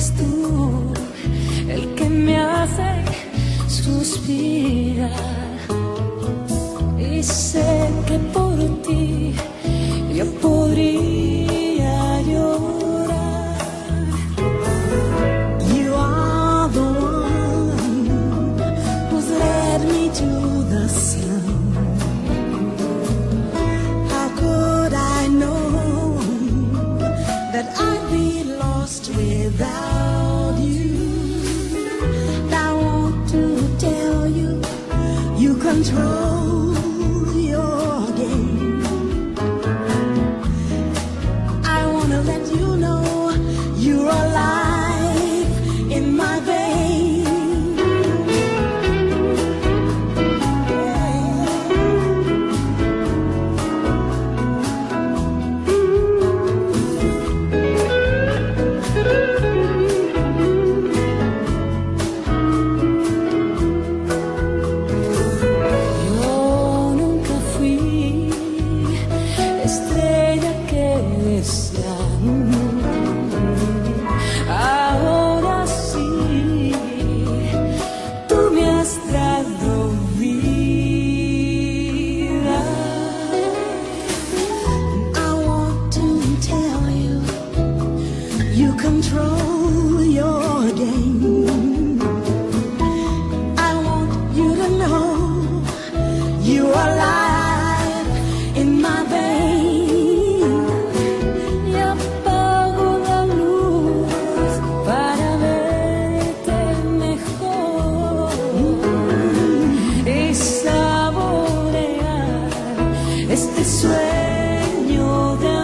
eres tú el que me hace suspirar, y sé que por ti yo podría llorar. You are the one who's led me to the sun. How could I know that I'd be lost without you? I want to tell you, you control your game. I want to let you know you're alive in my veins. Yo nunca fui estrella que desean. Ahora sí, tú me has dado vida. I want to tell you, you control your game. I want you to know you are alive in my veins. Y apago la luz para verte mejor y saborear este sueño de